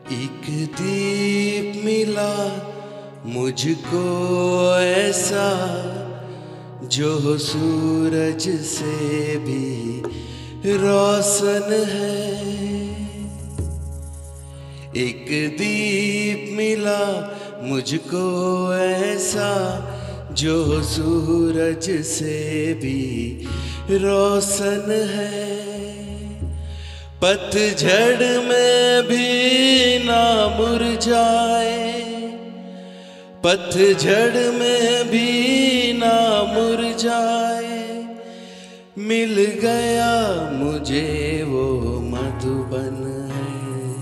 एक दीप मिला मुझको ऐसा जो सूरज से भी रोशन है। एक दीप मिला मुझको ऐसा जो सूरज से भी रोशन है। पतझड़ में भी ना मुरझाए, पतझड़ में भी ना मुरझाए। मिल गया मुझे वो मधुबन है।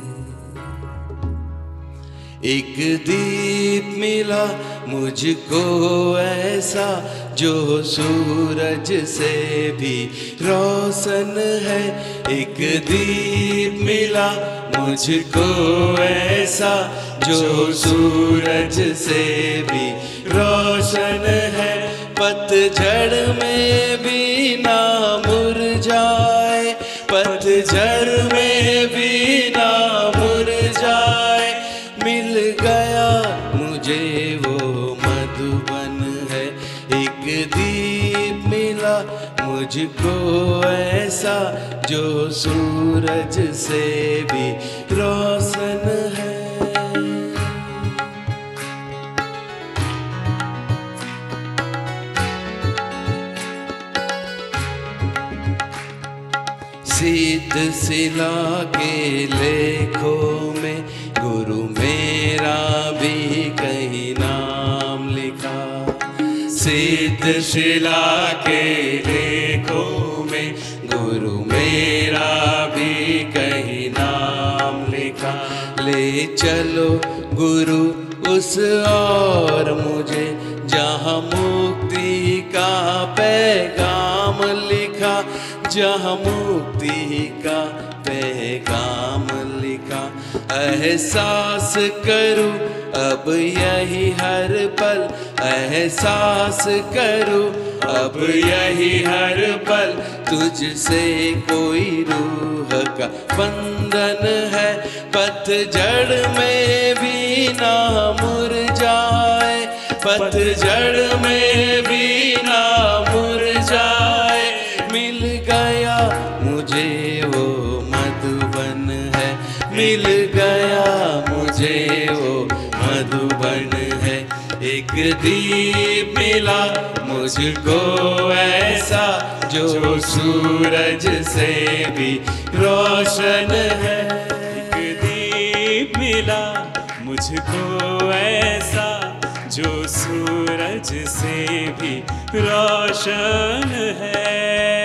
एक दीप मिला मुझको ऐसा जो सूरज से भी रोशन है। एक दीप मिला मुझको ऐसा जो सूरज से भी रोशन है। पतझड़ में भी ना मुरझाए, पतझड़ में भी ना मुरझाए। मिल गया मुझे वो मधुबन है। एक दीप मिला मुझको ऐसा जो सूरज से भी रोशन है। सिद्ध शिला के लेखों में गुरु मेरा भी कहीं नाम लिखा। सिद्ध शिला के लेखों में गुरु मेरा भी कहीं नाम लिखा। ले चलो गुरु उस और मुझे जहाँ मुक्ति का पैगाम लिखा, जहाँ मुक्ति का पैगाम लिखा। एहसास करूं अब यही हर पल, एहसास करूं अब यही हर पल। तुझसे कोई रूह का बंधन है। पतझड़ में भी ना मुरझाए, पतझड़ में भी ना मुरझाए। मिल गया मुझे वो मधुबन है। मिल गया मुझे वो मधुबन है। एक दीप मिला मुझको ऐसा जो सूरज से भी रोशन है। एक दीप मिला मुझको ऐसा जो सूरज से भी रोशन है।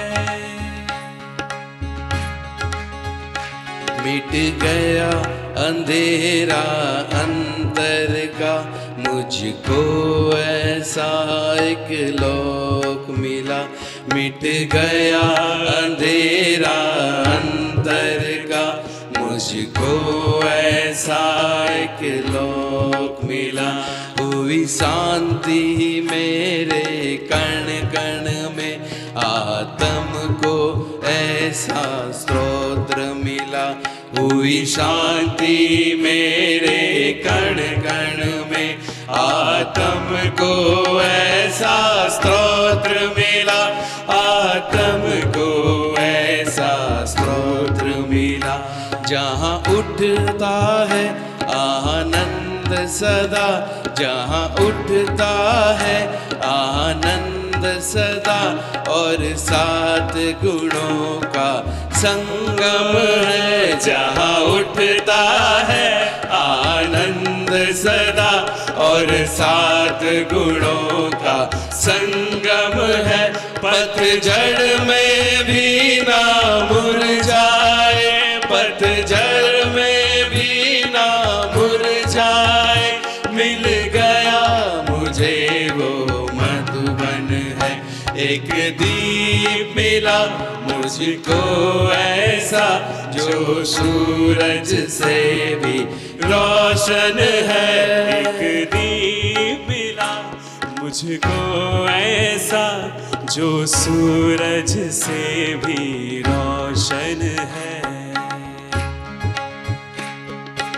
मिट गया अंधेरा अंतर का, मुझको ऐसा एक लोक मिला। मिट गया अंधेरा अंतर का, मुझको ऐसा एक लोक मिला। हुई शांति मेरे कण कण में, आत्म को ऐसा स्तोत्र मिला। हुई शांति मेरे कण कण में, आत्म को ऐसा स्तोत्र मिला। आत्म को ऐसा स्तोत्र मिला। जहाँ उठता है आनंद सदा, जहाँ उठता है आनंद सदा। और 7 गुणों का संगम है। जहाँ उठता है आनंद सदा और 7 गुणों का संगम है। पतझड़ में भी ना मुरझाए, पतझड़ में भी ना मुरझाए। मिल गया मुझे वो मधुबन है। एक दीप मिला मुझको ऐसा जो सूरज से भी रोशन है। एक दीप मिला मुझको ऐसा जो सूरज से भी रोशन है।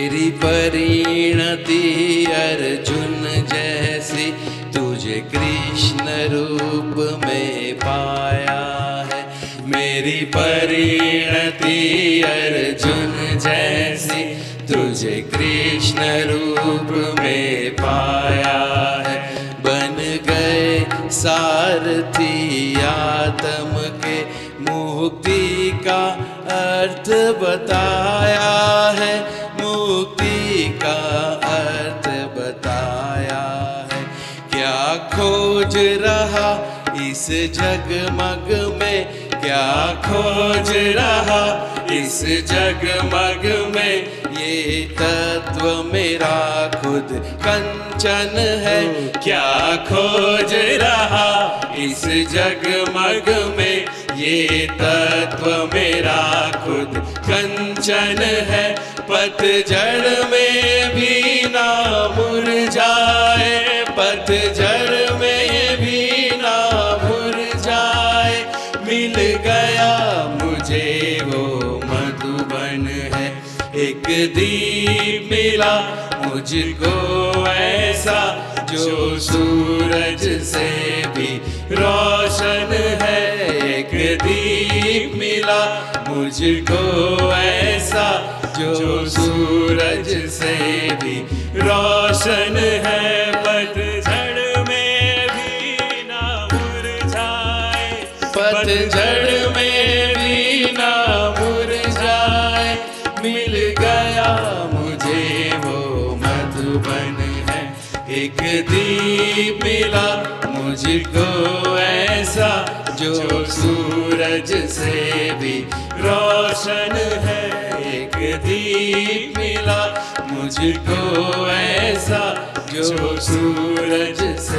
मेरी परिणति अर्जुन जैसी तुझे कृष्ण रूप में पाया है। मेरी परिणति अर्जुन जैसी तुझे कृष्ण रूप में पाया है। बन गए सारथी आत्म के, मुक्ति का अर्थ बताया है, मुक्ति का अर्थ बताया है। क्या खोज रहा इस जगमग में, क्या खोज रहा इस जगमग में, ये तत्व मेरा खुद कंचन है। क्या खोज रहा इस जगमग में, ये तत्व मेरा खुद कंचन है। पतझड़ में भी ना मुरझाए, पतझड़ में भी ना मुरझाए। मिल गया मुझे वो मधुबन है, एक दीप मिला मुझको ऐसा जो सूरज से भी रोशन है। एक दीप मिला मुझको ऐसा जो सूरज से भी रोशन है। पतझड़ में भी ना मुरझाए, पतझड़ में भी ना मुरझाए। मिल गया मुझे वो मधुबन है, एक दीप मिला मुझको ऐसा जो सूरज से भी रोशन है। एक दीप मिला मुझको ऐसा जो सूरज से